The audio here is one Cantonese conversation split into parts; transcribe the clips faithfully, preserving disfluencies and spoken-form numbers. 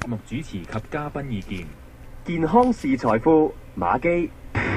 節目主持及嘉賓意見。 健康是財富，馬基。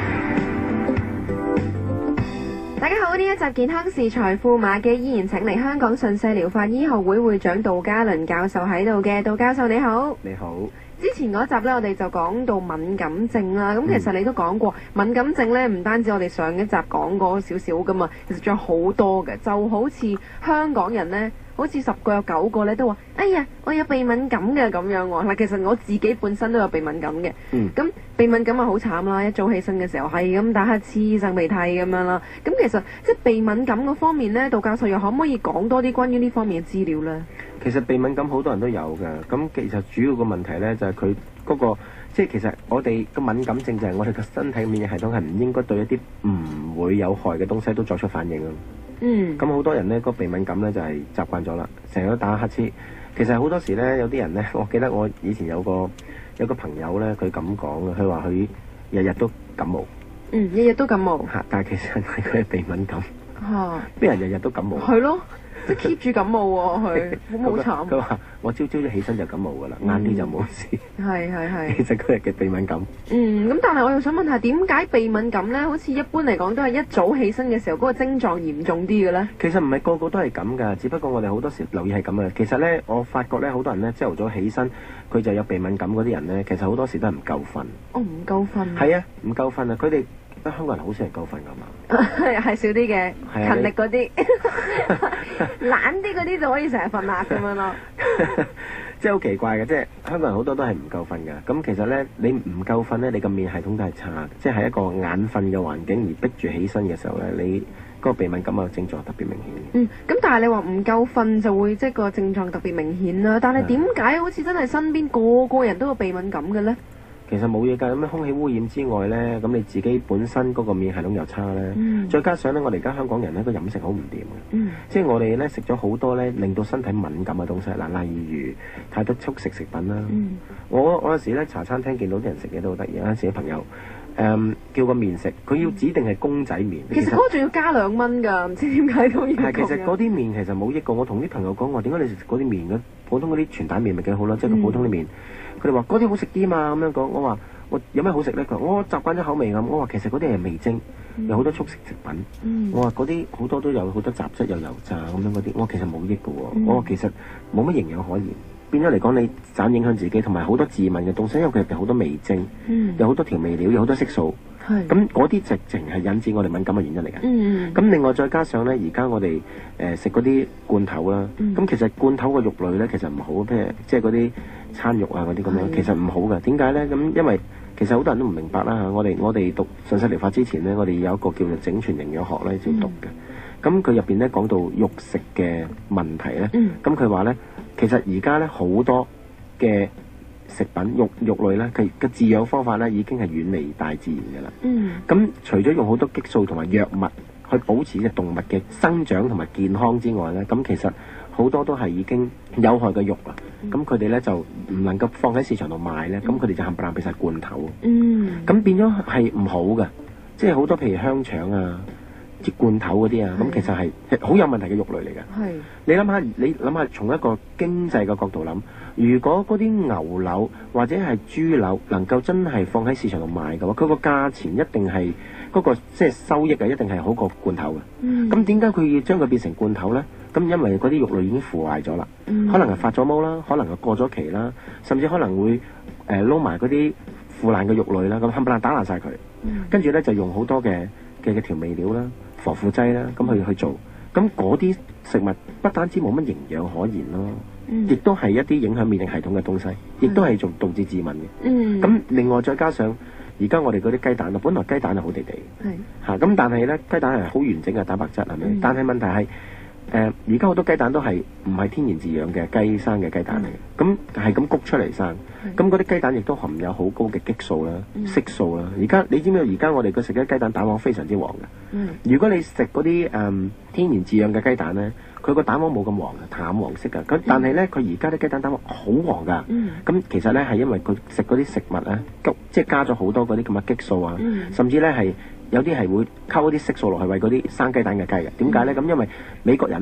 大家好，呢一集健康是財富，馬基依然請嚟香港順勢療法醫學會會長杜嘉倫教授喺度嘅。杜教授你好。 你好。 之前嗰集呢，我哋就講到敏感症啦。咁其實你都講過，嗯、敏感症呢唔單止我哋上一集講過少少噶嘛，其實仲有好多嘅。就好似香港人呢，好似十個有九個呢都話：哎呀，我有鼻敏感嘅咁樣喎。嗱，其實我自己本身都有鼻敏感嘅。嗯。咁鼻敏感啊好慘啦！一早起身嘅時候係咁打乞嗤、擤鼻涕咁樣啦。咁其實即係鼻敏感嗰方面呢，杜教授又可唔可以講多啲關於呢方面嘅資料呢？ 其實鼻敏感好多人都有嘅，咁其實主要個問題呢，就係佢嗰個，即係其實我哋個敏感症就係我哋個身體免疫系統係唔應該對一啲唔會有害嘅東西都作出反應咯。嗯。咁好多人呢，個鼻敏感呢就係習慣咗啦，成日都打乞嗤。其實好多時呢，有啲人呢，我記得我以前有個有個朋友呢，佢咁講嘅，佢話佢日日都感冒。 嗯，日日都感冒。 嚇！但係其實係佢係鼻敏感。嚇！邊人日日都感冒？ 係咯。即係 keep 住感冒喎，佢好冇慘。 佢話：我朝朝一起身就感冒㗎啦，晏啲就冇事。 係係係。 其實佢係嘅鼻敏感。 嗯，咁但係我又想問下，點解鼻敏感咧？好似一般嚟講都係一早起身嘅時候嗰個症狀嚴重啲嘅咧？ 其實唔係個個都係咁㗎，只不過我哋好多時留意係咁嘅。其實咧，我發覺咧，好多人咧朝頭早起身，佢就有鼻敏感嗰啲人咧，其實好多時都係唔夠瞓。 哦，唔夠瞓。 係啊，唔夠瞓啊！佢哋香港人好少人夠瞓㗎嘛。 係係少啲嘅，勤力嗰啲，懶啲嗰啲就可以成日瞓啦咁樣咯。 即係好奇怪嘅，即係香港人好多都係唔夠瞓㗎。咁其實咧，你唔夠瞓咧，你個免疫系統都係差，即係喺一個眼瞓嘅環境而逼住起身嘅時候咧，你嗰個鼻敏感嘅症狀特別明顯。 嗯，咁但係你話唔夠瞓就會即係個症狀特別明顯啦。但係點解好似真係身邊個個人都有鼻敏感嘅咧？ 其實冇嘢㗎，咁樣空氣污染之外咧，咁你自己本身嗰個免疫系統又差咧，嗯、再加上咧，我哋而家香港人咧個飲食好唔掂嘅，嗯、即係我哋咧食咗好多咧令到身體敏感嘅東西，嗱，例如太多速食食品啦。嗯、我我有時咧茶餐廳見到啲人食嘢都好得意，有陣時啲朋友誒、嗯、叫個麵食，佢要指定係公仔麵。 其實嗰個仲要加兩蚊㗎，唔知點解都要。 係，其實嗰啲麵其實冇益過。我同啲朋友講話，點解你食嗰啲麵嘅？普通嗰啲全蛋麵咪幾好咯，即係個普通啲麵。佢哋話嗰啲好食啲嘛，咁樣講。我話我有咩好食咧？佢話我習慣咗口味咁。我話其實嗰啲係味精，嗯、有好多速食食品。嗯、我話嗰啲好多都有好多雜質，有油炸咁樣嗰啲。我話其實冇益嘅喎。嗯、我話其實冇乜營養可言。變咗嚟講，你盞影響自己，同埋好多致敏嘅東西，因為佢入邊好多味精，嗯、有好多調味料，有好多色素。咁嗰啲直情係引致我哋敏感嘅原因嚟嘅。咁、嗯、另外再加上咧，而家我哋誒食嗰啲罐頭啦，咁、嗯、其實罐頭個肉類咧，其實唔好，譬如即係嗰啲餐肉啊嗰啲咁樣，其實唔好嘅。點解咧？咁因為其實好多人都唔明白啦嚇。我哋我哋讀順勢療法之前咧，我哋有一個叫做整全營養學咧要讀嘅。咁佢入邊咧講到肉食嘅問題咧，咁佢話咧，其實而家咧好多嘅食品肉肉類咧，佢嘅飼養方法咧已經係遠離大自然嘅啦。嗯。咁除咗用好多激素同埋藥物去保持隻動物嘅生長同埋健康之外咧，咁其實好多都係已經有害嘅肉啦。咁佢哋咧就唔能夠放喺市場度賣咧，咁佢哋就冚唪唥變晒罐頭。嗯。咁變咗係唔好嘅，即係好多譬如香腸啊、啲罐頭嗰啲啊，咁其實係好有問題嘅肉類嚟嘅。係。你諗下，你諗下從一個經濟嘅角度諗。如果嗰啲牛柳或者係豬柳能夠真係放喺市場度賣嘅話，佢個價錢一定係嗰、嗰個即係收益啊，一定係好過罐頭嘅。咁點解佢要將佢變成罐頭呢？咁因為嗰啲肉類已經腐壞咗啦，嗯、可能係發咗毛啦，可能係過咗期啦，甚至可能會誒撈埋嗰啲腐爛嘅肉類啦，咁冚唪唥打爛晒佢，嗯、跟住呢，就用好多嘅嘅嘅調味料啦、防腐劑啦，咁去去做。咁嗰啲食物不單止冇乜營養可言咯。亦都係一啲影響免疫系統嘅東西，亦都係仲導致致敏嘅。咁、嗯、另外再加上而家我哋嗰啲雞蛋啊，本來雞蛋係好地地，嚇咁是、啊、但係咧雞蛋係好完整嘅蛋白質係咪？嗯、但係問題係誒而家好多雞蛋都係唔係天然飼養嘅雞生嘅雞蛋嚟嘅，咁係咁谷出嚟生，咁嗰啲雞蛋亦都含有好高嘅激素啦、嗯、色素啦。而家你知唔知？而家我哋嘅食嘅雞蛋蛋黃非常之黃嘅。嗯、如果你食嗰啲誒天然飼養嘅雞蛋咧，佢個蛋黃冇咁黃嘅，淡黃色嘅。咁但係咧，佢而家啲雞蛋蛋黃好黃㗎。咁、嗯、其實咧係因為佢食嗰啲食物咧，即係加咗好多嗰啲咁嘅激素啊，嗯、甚至咧係有啲係會溝啲色素落去餵嗰啲生雞蛋嘅雞嘅。點解咧？咁、嗯、因為美國人咧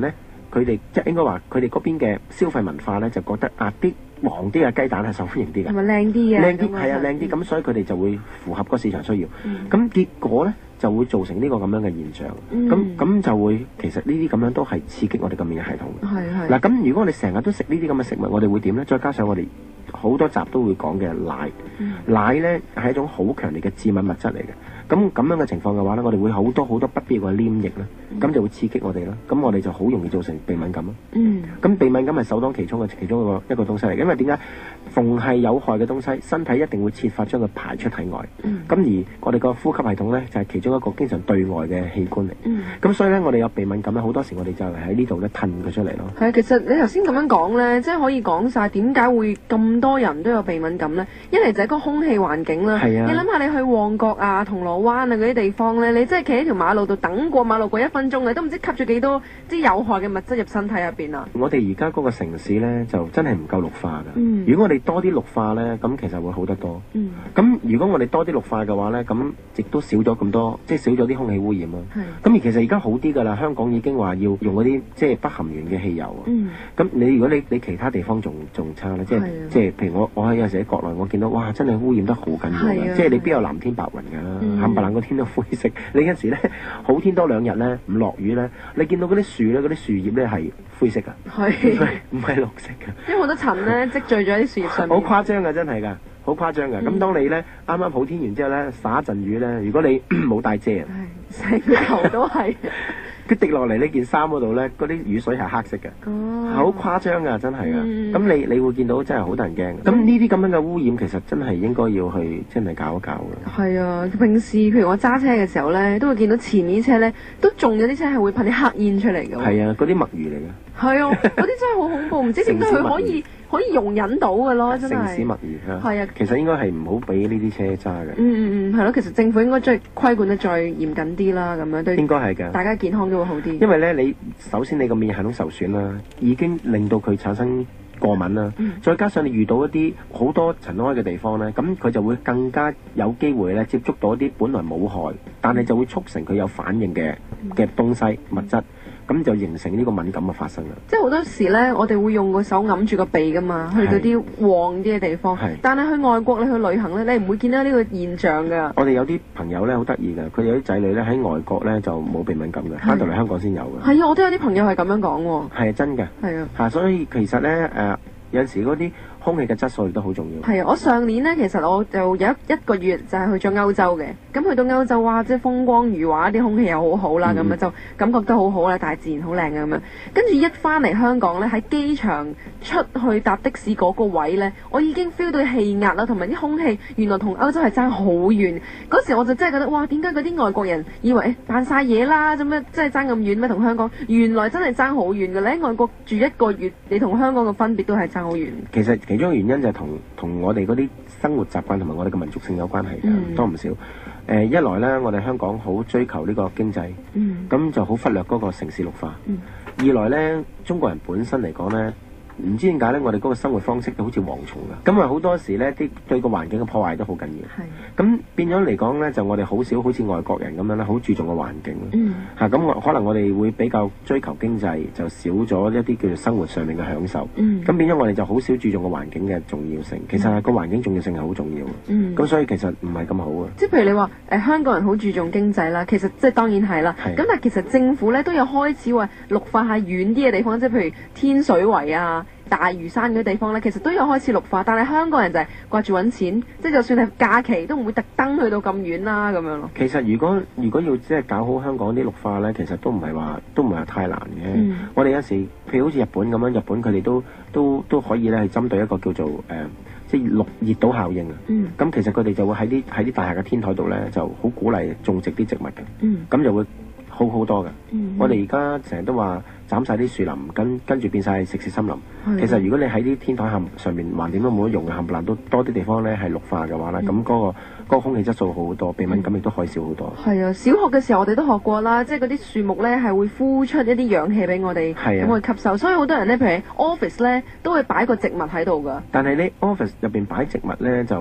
佢哋即係應該話佢哋嗰邊嘅消費文化咧，就覺得啊啲黃啲嘅雞蛋係受歡迎啲嘅， 係咪靚啲嘅？ 靚啲係啊靚啲，咁所以佢哋就會符合個市場需要。咁、 嗯、 結果咧就會造成呢個咁樣嘅現象。咁咁、嗯、就會其實呢啲咁樣都係刺激我哋嘅免疫系統。 係係嗱，咁如果我哋成日都食呢啲咁嘅食物，我哋會點咧？再加上我哋好多集都會講嘅奶，嗯、奶咧係一種好強烈嘅致敏物質嚟嘅。咁咁樣嘅情況嘅話咧，我哋會好多好多不必要嘅黏液啦，咁、嗯、就會刺激我哋啦，咁我哋就好容易造成鼻敏感咯。嗯，咁鼻敏感係首當其衝嘅其中一個一個東西嚟，因為點解？逢係有害嘅東西，身體一定會設法將佢排出體外。嗯，咁而我哋個呼吸系統咧就係、是、其中一個經常對外嘅器官嚟。嗯，咁所以咧我哋有鼻敏感咧，好多時我哋就係喺呢度咧褪佢出嚟咯。 係啊，其實你頭先咁樣講咧，即係可以講晒點解會咁多人都有鼻敏感咧？一嚟就係個空氣環境啦。係啊，你諗下你去旺角啊、銅鑼灣啊嗰啲地方咧，你真係企喺條馬路度等過馬路過一分鐘，你都唔知吸咗幾多啲有害嘅物質入身體入邊啊！ 我哋而家嗰個城市咧就真係唔夠綠化㗎。 嗯， 如果我哋多啲綠化咧，咁其實會好得多。嗯，咁如果我哋多啲綠化嘅話咧，咁亦都少咗咁多，即係少咗啲空氣污染咯。係。咁而其實而家好啲㗎啦，香港已經話要用嗰啲即係不含鉛嘅汽油啊。嗯。咁你如果你你其他地方仲仲差咧，即係即係譬如我我喺有陣時喺國內，我見到哇真係污染得好緊要㗎，即係你邊有藍天白雲㗎？冚唪唥個天都灰色。你有陣時咧好天多兩日咧唔落雨咧，你見到嗰啲樹咧嗰啲樹葉咧係灰色㗎，係唔係綠色㗎？ 因為好多塵咧積聚咗喺啲樹葉上面。 好誇張㗎，真係㗎，好誇張㗎。咁、嗯、當你咧啱啱好天完之後咧灑一陣雨咧，如果你冇帶遮啊， 成個頭都係。 佢滴落嚟呢件衫嗰度咧，嗰啲雨水係黑色嘅，好、哦、誇張㗎，真係㗎。咁、嗯、你你會見到真係好多人驚。咁呢啲咁樣嘅污染，其實真係應該要去真係搞一搞㗎。係啊，平時譬如我揸車嘅時候咧，都會見到前面車咧都仲有啲車係會噴啲黑煙出嚟㗎。 係啊，嗰啲墨魚嚟嘅。係啊，嗰啲真係好恐怖，唔知點解佢可以可以容忍到㗎咯，真係。 城市墨魚啊。 係啊， 其實應該係唔好俾呢啲車揸嘅。 嗯嗯嗯，係咯，其實政府應該再規管得再嚴謹啲啦，咁樣對。 應該係㗎。 大家健康都會好啲。 因為咧，你首先你個免疫系統受損啦，已經令到佢產生過敏啦，嗯、再加上你遇到一啲好多塵埃嘅地方咧，咁佢就會更加有機會咧接觸到一啲本來冇害，但係就會促成佢有反應嘅嘅東西物質。咁就形成呢個敏感嘅發生啦。 即係好多時咧，我哋會用個手揞住個鼻噶嘛，去嗰啲旺啲嘅地方。係。但係去外國你去旅行咧，你唔會見到呢個現象㗎。 我哋有啲朋友咧好得意㗎，佢有啲仔女咧喺外國咧就冇鼻敏感嘅，翻到嚟香港先有嘅。係啊， 我都有啲朋友係咁樣講喎。 係啊，真嘅。係啊。嚇，所以其實咧誒、呃，有陣時嗰啲空氣嘅質素亦都好重要。係啊， 我上年咧，其實我就有一一個月就係去咗歐洲嘅。咁去到歐洲哇，即係風光如畫，啲空氣又好好啦，咁樣、嗯、就感覺得好好啦，大自然好靚嘅咁樣。跟住一翻嚟香港咧，喺機場出去搭的士嗰個位咧，我已經 feel 到氣壓啦，同埋啲空氣原來同歐洲係爭好遠。嗰時我就真係覺得哇，點解嗰啲外國人以為誒扮晒嘢啦，做咩真係爭咁遠咩？同香港原來真係爭好遠嘅。你喺外國住一個月，你同香港嘅分別都係爭好遠。 其實其中嘅原因就係同同我哋嗰啲生活習慣同埋我哋嘅民族性有關係嘅，嗯、多唔少。誒、呃、一來咧，我哋香港好追求呢個經濟，咁、嗯、就好忽略嗰個城市綠化。嗯、二來咧，中國人本身嚟講咧，唔知點解咧，我哋嗰個生活方式就好似蝗蟲㗎，咁啊好多時咧啲對個環境嘅破壞都好緊要。咁的變咗嚟講咧，就我哋好少好似外國人咁樣咧，好注重個環境。嗯。嚇咁我可能我哋會比較追求經濟，就少咗一啲叫做生活上面嘅享受。嗯。咁變咗我哋就好少注重個環境嘅重要性。其實係個環境重要性係好重要嘅。嗯。咁所以其實唔係咁好啊。即係譬如你話誒、呃、香港人好注重經濟啦，其實即係當然係啦。係。咁但係其實政府咧都有開始話綠化下遠啲嘅地方，即係譬如天水圍啊、大嶼山嗰啲地方咧，其實都有開始綠化，但係香港人就係掛住揾錢，即係就算係假期都唔會特登去到咁遠啦，咁樣咯。其實如果如果要即係搞好香港啲綠化咧，其實都唔係話都唔係話太難嘅。嗯、我哋有時譬如好似日本咁樣，日本佢哋都都都可以咧係針對一個叫做誒、呃、即係綠熱島效應啊。咁、嗯、其實佢哋就會喺啲喺啲大廈嘅天台度咧，就好鼓勵種植啲植物嘅。咁、嗯、就會好好多嘅。嗯、我哋而家成日都話斬晒啲樹林，跟跟住變晒食肆森林。的其實如果你喺啲天台下上面橫掂都冇得用嘅，冚唪唥都多啲地方咧係綠化嘅話咧，咁嗰、嗯嗰個嗰、嗰個空氣質素好好多，鼻敏感亦都可以少好多。係啊，小學嘅時候我哋都學過啦，即係嗰啲樹木咧係會呼出一啲氧氣俾我哋，咁我哋吸收。所以好多人咧，譬如 office 咧都會擺個植物喺度㗎。但係你 office 入邊擺植物咧就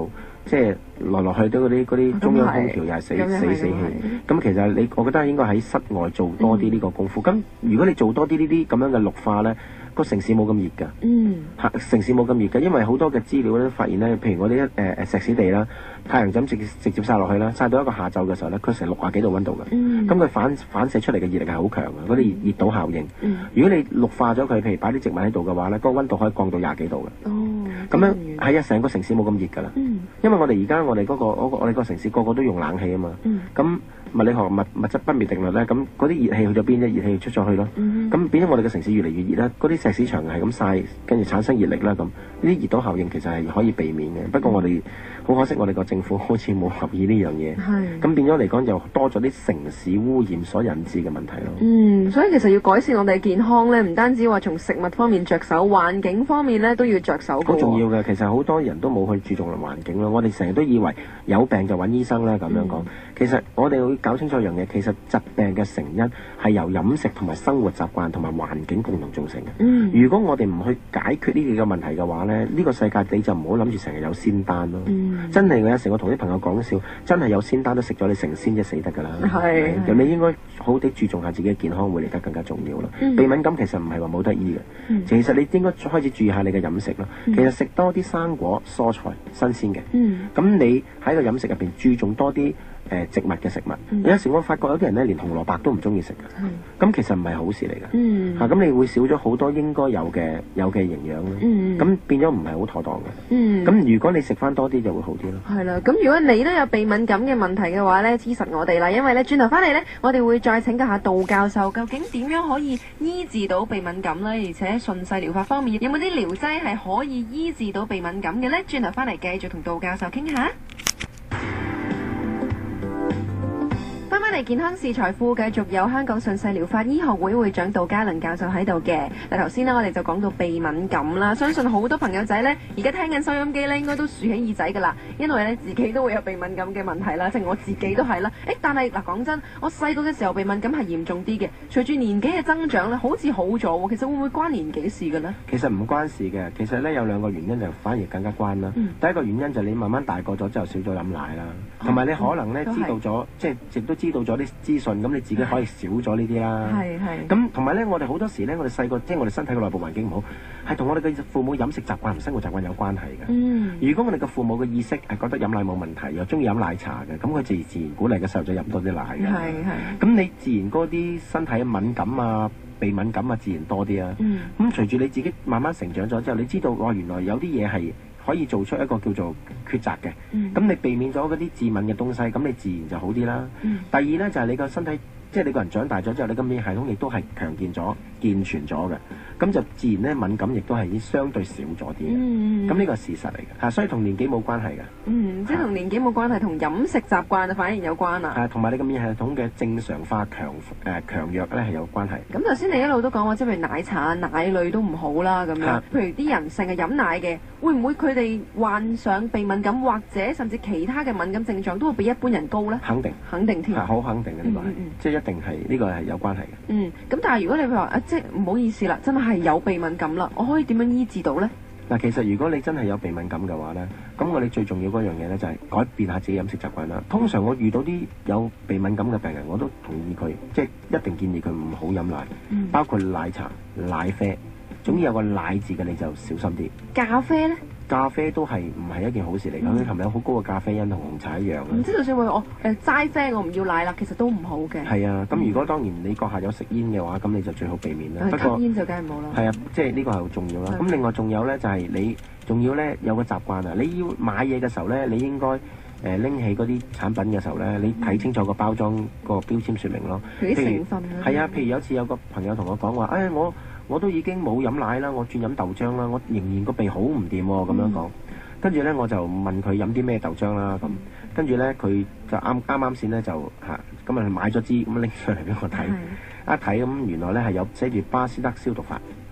即係來來去都嗰啲嗰啲中央空調又係死咁係死死氣咁。 咁其實你我覺得應該喺室外做多啲呢個功夫。咁、如果你做多啲呢啲咁樣嘅綠化咧，個城市冇咁熱㗎。 嗯嚇城市冇咁熱嘅，因為好多嘅資料咧發現咧，譬如我哋一誒誒石屎地啦，太陽就咁直直接曬落去啦，曬到一個下晝嘅時候咧，佢成六啊幾度溫度嘅。 嗯咁佢反反射出嚟嘅熱力係好強嘅，嗰啲熱熱島效應。 嗯如果你綠化咗佢，譬如擺啲植物喺度嘅話咧，嗰、個溫度可以降到廿幾度嘅。 哦咁樣樣係啊，成個城市冇咁熱㗎啦。 嗯因為我哋而家我哋嗰、個我我哋個城市個個都用冷氣啊嘛。 嗯咁物理學物物質不滅定律咧，咁嗰啲熱氣去咗邊啫？熱氣出咗去咯。 嗯咁變咗我哋嘅城市越嚟越熱啦，嗰啲石屎牆係咁曬，跟住產生熱力啦咁。呢啲熱島效應其實係可以避免嘅，不過我哋好可惜，我哋個政府好似冇留意呢樣嘢。 係咁變咗嚟講，就多咗啲城市污染所引致嘅問題咯。 嗯，所以其實要改善我哋嘅健康咧，唔單止話從食物方面着手，環境方面咧都要着手㗎喎。 好重要嘅，其實好多人都冇去注重環境咯。我哋成日都以為有病就揾醫生啦咁樣講。其實我哋會搞清楚一樣嘢，其實疾病嘅成因係由飲食同埋生活習慣同埋環境共同造成嘅。 嗯如果我哋唔去解決呢幾個問題嘅話咧，呢、呢個世界你就唔好諗住成日有仙丹咯。 嗯真係嘅，有時我同啲朋友講笑，真係有仙丹都食咗你成仙，即係死得㗎啦。 係咁你應該好啲注重下自己嘅健康，會嚟得更加重要咯。 嗯鼻敏感其實唔係話冇得醫嘅， 嗯其實你應該開始注意下你嘅飲食咯。 嗯其實食多啲生果、蔬菜、新鮮嘅。 嗯咁你喺個飲食入邊注重多啲誒、呃植物嘅食物。 嗯有時我發覺有啲人咧連紅蘿蔔都唔中意食嘅， 係咁其實唔係好事嚟嘅。 嗯嚇咁、你會少咗好多應該有嘅有嘅營養咯。 嗯咁、變咗唔係好妥當嘅。 嗯咁、如果你食翻多啲就會好啲咯。 係啦，咁如果你都有鼻敏感嘅問題嘅話呢，黐實我哋啦，因為呢轉頭翻嚟呢，我哋會再請教下杜教授，究竟點樣可以醫治到鼻敏感呢？而且順勢療法方面有冇啲療劑係可以醫治到鼻敏感嘅呢？轉頭翻嚟繼續同杜教授傾下。翻返嚟健康是財富，繼續有香港順勢療法醫學會會長杜嘉倫教授喺度嘅。嗱，頭先呢，我哋就講到鼻敏感啦，相信好多朋友仔呢，而家聽緊收音機呢，應該都豎起耳仔噶啦，因為呢，自己都會有鼻敏感嘅問題啦，即係我自己都係啦。誒，但係嗱講真，我細個嘅時候鼻敏感係嚴重啲嘅，隨住年紀嘅增長呢，好似好咗喎。其實會唔會關年紀事嘅呢？ 其實唔關事嘅，其實咧有兩個原因就反而更加關啦。 嗯第一個原因就係你慢慢大個咗之後少咗飲奶啦，同埋、你可能咧、 都係知道咗，即係亦都知道咗啲資訊，咁你自己可以少咗呢啲啦。 係係。 咁同埋咧，我哋好多時咧，我哋細個即係我哋身體嘅內部環境唔好，係同我哋嘅父母飲食習慣同生活習慣有關係嘅。 嗯如果我哋嘅父母嘅意識係覺得飲奶冇問題，又中意飲奶茶嘅，咁佢自自然鼓勵嘅細路仔飲多啲奶嘅。 係係。 咁你自然嗰啲身體敏感啊、鼻敏感啊，自然多啲啊。 嗯咁隨住你自己慢慢成長咗之後，你知道哇，原來有啲嘢係可以做出一個叫做抉擇嘅。 嗯咁你避免咗嗰啲致敏嘅東西，咁你自然就好啲啦。 嗯第二呢，就係、你個身體，即係你個人長大咗之後，你個免疫系統亦都係強健咗、健全咗嘅，咁就自然咧敏感亦都係相對少咗啲嘅。 嗯咁呢個係事實嚟嘅，嚇，所以同年紀冇關係嘅。 嗯，即係同年紀冇關係，同飲食習慣啊反而有關啊。 係同埋你個免疫系統嘅正常化強誒、呃、強弱咧係有關係。 咁頭先你一路都講話，即係譬如奶茶啊、奶類都唔好啦咁樣。 啊譬如啲人成日飲奶嘅，會唔會佢哋患上鼻敏感或者甚至其他嘅敏感症狀都會比一般人高呢？ 肯定肯定添係。好肯定嘅呢個係嗯嗯嗯， 即係一定係呢個係有關係嘅。 嗯，咁但係如果你譬如話啊，即係唔好意思啦，真係有鼻敏感啦，我可以點樣醫治到呢？ 嗱，其實如果你真係有鼻敏感嘅話咧，咁我哋最重要嗰樣嘢咧就係改變下自己飲食習慣啦。通常我遇到啲有鼻敏感嘅病人，我都同意佢，即係一定建議佢唔好飲奶， 嗯包括奶茶、奶啡，總之有個奶字嘅你就小心啲。 咖啡呢？ 咖啡都係唔係一件好事嚟㗎？佢係咪有好高嘅咖啡因同紅茶一樣啊？ 唔知就算話我誒齋啡我唔要奶啦，其實都唔好嘅。 係啊，咁如果當然你閣下有食煙嘅話，咁你就最好避免啦。不過誒吸煙就梗係冇啦。 係啊，即係呢個係好重要啦。 係咁另外仲有咧，就係你仲要咧有個習慣啊！你要買嘢嘅時候咧，你應該誒拎起嗰啲產品嘅時候咧，你睇清楚個包裝個標籤説明咯。 譬如啲譬如成分啊。 係啊，譬如有次有個朋友同我講話，誒、哎、我我都已經冇飲奶啦，我轉飲豆漿啦，我仍然個鼻好唔掂喎，咁樣講。跟住咧我就問佢飲啲咩豆漿啦，咁跟住咧佢就啱啱啱先咧就嚇咁啊買咗支咁拎上嚟俾我睇， 係一睇咁原來咧係有寫住巴斯德消毒法。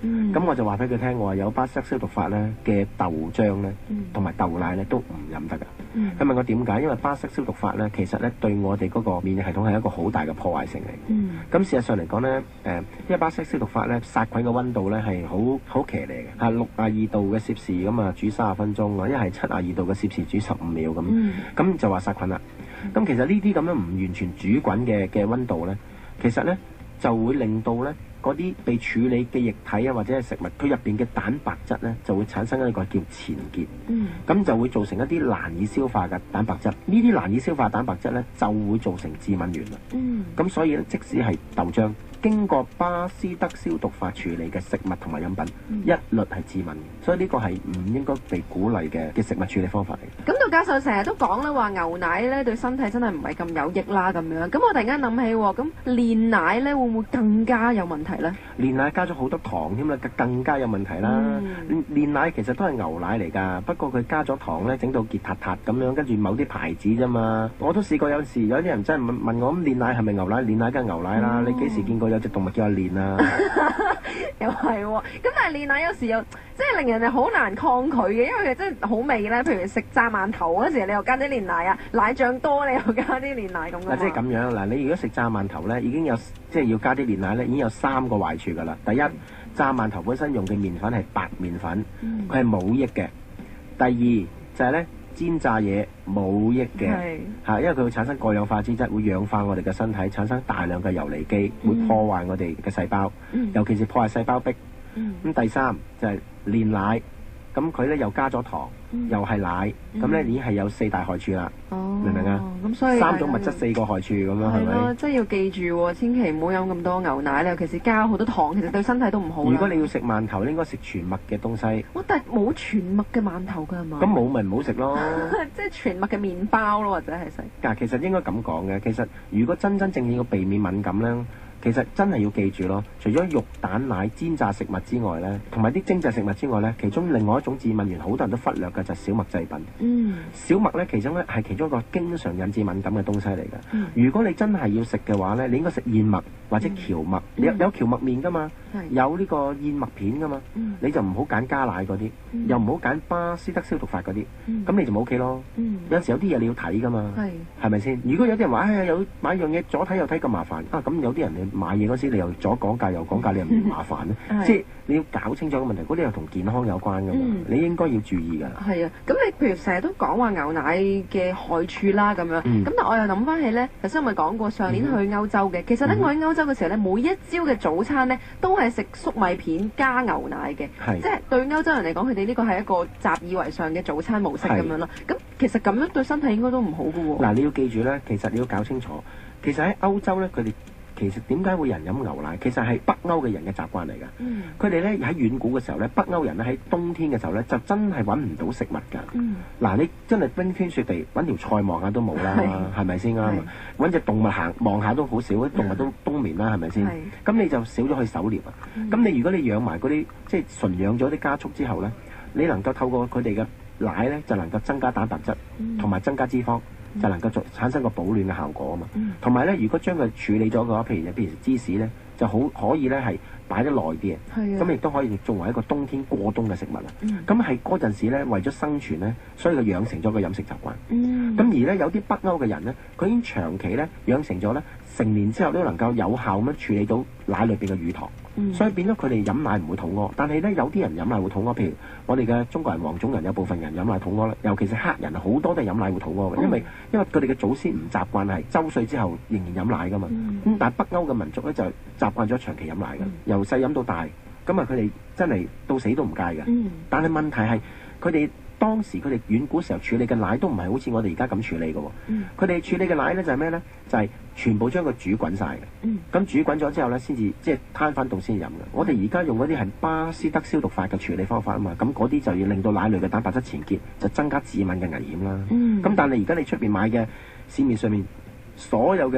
嗯咁、我就話俾佢聽，我話有巴氏德消毒法咧嘅豆漿咧，同埋、豆奶咧都唔飲得㗎。 嗯佢問我點解？因為巴氏德消毒法咧，其實咧對我哋嗰個免疫系統係一個好大嘅破壞性嚟。 嗯咁事實上嚟講咧，誒，因為巴氏德消毒法咧殺菌嘅溫度咧係好好騎呢嘅，係六啊二度嘅攝氏咁啊煮三十分鐘啊，一係七啊二度嘅攝氏煮十五秒咁，咁、 嗯就話殺菌啦。咁其實呢啲咁樣唔完全煮滾嘅嘅溫度咧，其實咧就會令到咧嗰啲被處理嘅液體啊或者係食物，佢入邊嘅蛋白質咧就會產生一個叫前結， 嗯咁就會造成一啲難以消化嘅蛋白質。呢啲難以消化嘅蛋白質咧就會造成致敏原啦。 嗯咁所以咧，即使係豆漿經過巴斯德消毒法處理嘅食物同埋飲品， 嗯一律係致敏嘅，所以呢個係唔應該被鼓勵嘅嘅食物處理方法嚟。 咁杜教授成日都講啦，話牛奶咧對身體真係唔係咁有益啦咁樣。咁我突然間諗起喎，咁煉奶咧會唔會更加有問題咧？ 煉奶加咗好多糖添啦，更加有問題啦。 嗯煉奶其實都係牛奶嚟㗎，不過佢加咗糖咧，整到結塌塌咁樣，跟住某啲牌子啫嘛。我都試過有時有啲人真係問問我咁煉奶係咪牛奶？煉奶梗係牛奶啦。 哦你幾時見過有隻動物叫阿煉啊？ 又係喎，咁但係煉奶有時又即係令人哋好難抗拒嘅，因為佢真係好味咧。譬如食炸饅頭嗰時，你又加啲煉奶啊，奶醬多你又加啲煉奶咁㗎嘛。 嗱，即係咁樣嗱，你如果食炸饅頭咧，已經有即係要加啲煉奶咧，已經有三個壞處㗎啦。第一，炸饅頭本身用嘅麵粉係白麵粉， 嗯佢係冇益嘅。第二就係咧煎炸嘢冇益嘅係嚇，因為佢會產生過氧化脂質，會氧化我哋嘅身體，產生大量嘅游離基，會嗯破壞我哋嘅細胞， 嗯尤其是破壞細胞壁。 嗯咁第三就係煉奶，咁佢咧又加咗糖， 嗯又係奶，咁咧已經係有四大害處啦。 哦， 明唔明啊？ 咁所以三種物質大家要四個害處咁樣係係咯， 咪？ 即係要記住喎，千祈唔好飲咁多牛奶咧，尤其是加好多糖，其實對身體都唔好啦。 如果你要食饅頭，應該食全麥嘅東西。 哇，但係冇全麥嘅饅頭㗎係嘛？ 咁冇咪唔好食咯。 即係全麥嘅麵包咯，或者係食。 嗱，其實應該咁講嘅。其實如果真真正正要避免敏感咧，其實真係要記住咯。除咗肉、蛋、奶、煎炸食物之外咧，同埋啲精製食物之外咧，其中另外一種致敏源，好多人都忽略嘅就係小麥製品。 嗯小麥咧，其中咧係其中一個經常引致敏感嘅東西嚟嘅。 嗯如果你真係要食嘅話咧，你應該食燕麥或者蕎麥。你有有蕎麥麵㗎嘛？ 係有呢個燕麥片㗎嘛？ 嗯你就唔好揀加奶嗰啲， 嗯又唔好揀巴斯德消毒法嗰啲，咁、 嗯你就冇 OK 咯。 嗯有陣時有啲嘢你要睇㗎嘛， 係係咪先？如果有啲人話，哎呀，有買樣嘢左睇右睇咁麻煩啊，咁有啲人你買嘢嗰時你又左講價右講價，你又唔麻煩咧？ 係即係你要搞清楚個問題，嗰啲又同健康有關㗎嘛， 嗯你應該要注意㗎。 係啊，咁你譬如成日都講話牛奶嘅害處啦咁樣，咁、 嗯但我又諗翻起咧，頭先我咪講過上年去歐洲嘅，其實咧嗯我喺歐洲嘅時候咧，每一朝嘅早餐咧都係食粟米片加牛奶嘅， 係即係對歐洲人嚟講，佢哋呢個係一個習以為常嘅早餐模式咁樣咯。咁其實咁樣對身體應該都唔好㗎喎。 嗱，你要記住咧，其實你要搞清楚，其實喺歐洲咧，佢哋其實點解會有人飲牛奶？其實係北歐嘅人嘅習慣嚟㗎。 嗯佢哋咧喺遠古嘅時候咧，北歐人咧喺冬天嘅時候咧，就真係揾唔到食物㗎。 嗯嗱，你真係冰天雪地揾條菜望下都冇啦， 係係咪先啱啊？揾隻動物行望下都好少，啲動物都冬眠啦，係咪先？ 係咁你就少咗去狩獵啊。 嗯咁你如果你養埋嗰啲即係純養咗啲家畜之後咧，你能夠透過佢哋嘅奶咧，就能夠增加蛋白質嗯同埋增加脂肪， 嗯就能夠做產生個保暖嘅效果啊嘛。 嗯同埋咧，如果將佢處理咗嘅話，譬如譬如芝士咧，就好可以咧係擺得耐啲嘅。 係啊咁亦都可以作為一個冬天過冬嘅食物啦。 嗯咁係嗰陣時咧，為咗生存咧，所以佢養成咗個飲食習慣。 嗯咁而咧有啲北歐嘅人咧，佢已經長期咧養成咗咧，成年之後都能夠有效咁樣處理到奶裏邊嘅乳糖， 嗯所以變咗佢哋飲奶唔會肚屙。但係咧有啲人飲奶會肚屙，譬如我哋嘅中國人、黃種人有部分人飲奶肚屙啦，尤其是黑人，好多都係飲奶會肚屙嘅，因為因為佢哋嘅祖先唔習慣係周歲之後仍然飲奶噶嘛。 嗯咁但係北歐嘅民族咧就習慣咗長期飲奶嘅， 嗯由細飲到大，咁啊佢哋真係到死都唔戒嘅。 嗯但係問題係佢哋當時佢哋遠古時候處理嘅奶都唔係好似我哋而家咁處理嘅喎。 嗯佢哋處理嘅奶咧就係咩咧？就係、全部將佢煮滾晒嘅。 嗯咁煮滾咗之後咧，先至即係攤翻凍先飲嘅。我哋而家用嗰啲係巴斯德消毒法嘅處理方法啊嘛，咁嗰啲就要令到奶類嘅蛋白質前結，就增加致敏嘅危險啦。 嗯咁但係而家你出邊買嘅市面上面所有嘅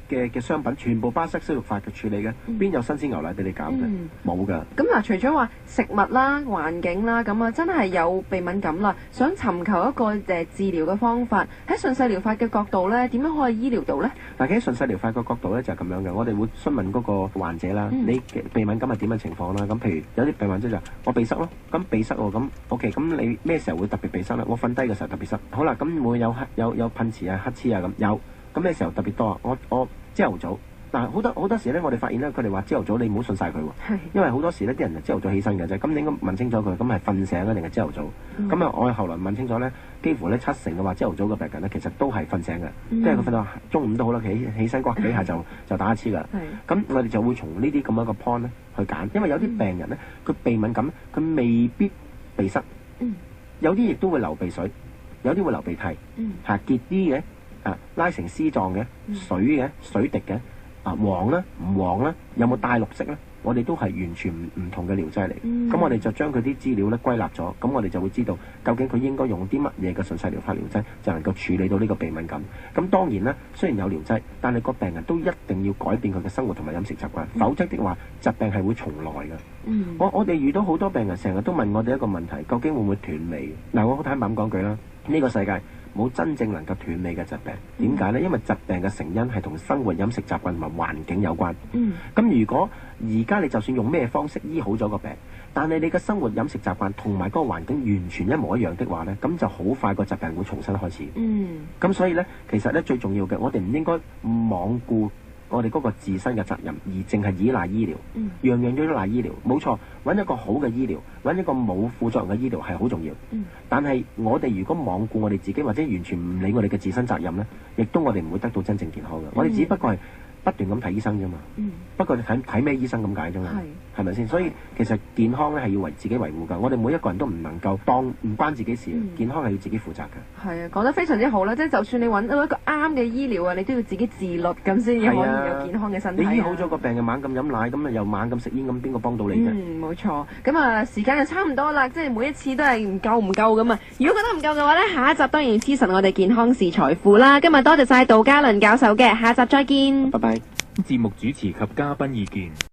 嘅嘅商品全部巴西西肉法嘅處理嘅，邊、嗯、有新鮮牛奶俾你搞嘅？冇㗎、嗯。 咁嗱，除咗話食物啦、環境啦，咁啊真係有鼻敏感啦，想尋求一個誒、呃、治療嘅方法，喺順勢療法嘅角度咧，點樣可以醫療到咧？ 嗱，喺順勢療法嘅角度咧就係、是、咁樣嘅，我哋會詢問嗰個患者啦，嗯、你鼻敏感係點嘅情況啦？咁譬如有啲鼻患者就我鼻塞咯，咁鼻塞喎，咁 OK，咁你咩時候會特別鼻塞咧？我瞓低嘅時候特別塞。好啦，咁會有有有噴嚏啊、黑黐啊咁有。咁咩時候特別多啊？我我朝頭早，但係好多好多時咧，我哋發現咧，佢哋話朝頭早你唔好信晒佢喎，因為好多時呢啲人就朝頭早起身嘅啫。咁你應該問清楚佢，咁係瞓醒啊定係朝頭早？咁啊、嗯，我後來問清楚咧，幾乎咧七成嘅話朝頭早嘅病人咧，其實都係瞓醒嘅，嗯、即係佢瞓到中午都好啦，起起身刮幾下就就打乞嗤㗎。咁是我哋就會從呢啲咁樣嘅 point 咧去揀，因為有啲病人咧，佢鼻敏感，佢未必鼻塞，嗯、有啲亦都會流鼻水，有啲會流鼻涕，嚇結啲嘅。啊，拉成絲狀嘅水嘅水滴嘅啊，黃啦唔黃啦，有冇帶綠色咧？我哋都係完全唔唔同嘅療劑嚟。咁、嗯、我哋就將佢啲資料咧歸納咗，咁我哋就會知道究竟佢應該用啲乜嘢嘅順勢療法療劑，就能夠處理到呢個鼻敏感。咁當然啦，雖然有療劑，但係個病人都一定要改變佢嘅生活同埋飲食習慣，嗯、否則的話疾病係會重來嘅。嗯、我我哋遇到好多病人成日都問我哋一個問題，究竟會唔會斷尾？嗱，我好坦白咁講句啦，呢、呢個世界冇真正能夠斷尾嘅疾病，點解呢？因為疾病嘅成因係同生活飲食習慣同埋環境有關。咁、嗯、如果而家你就算用咩方式醫好咗個病，但係你嘅生活飲食習慣同埋嗰個環境完全一模一樣的話呢，咁就好快個疾病會重新開始。咁、嗯、所以呢，其實呢，最重要嘅，我哋唔應該罔顧我哋嗰個自身嘅責任，而淨係依賴醫療，嗯、樣樣都依賴醫療。冇錯，揾一個好嘅醫療，揾一個冇副作用嘅醫療係好重要。嗯、但係我哋如果罔顧我哋自己，或者完全唔理我哋嘅自身責任呢，亦都我哋唔會得到真正健康嘅。嗯、我哋只不過係不斷咁睇醫生啫嘛。嗯、不過你睇睇咩醫生咁解啫嘛。係咪先？所以其實健康咧係要為自己維護㗎。我哋每一個人都唔能夠當唔關自己事，嗯、健康係要自己負責㗎。係啊，講得非常之好啦！即係就算你揾到一個啱嘅醫療啊，你都要自己自律咁先可以有健康嘅身體。你醫好咗個病，又猛咁飲奶，咁啊又猛咁食煙，咁邊個幫到你啫？嗯，冇錯。咁啊，時間就差唔多啦，即係每一次都係唔夠唔夠咁啊！如果覺得唔夠嘅話咧，下一集當然黐實我哋健康是財富啦。今日多謝晒杜嘉倫教授嘅，下集再見。拜拜。 節目主持及嘉賓意見。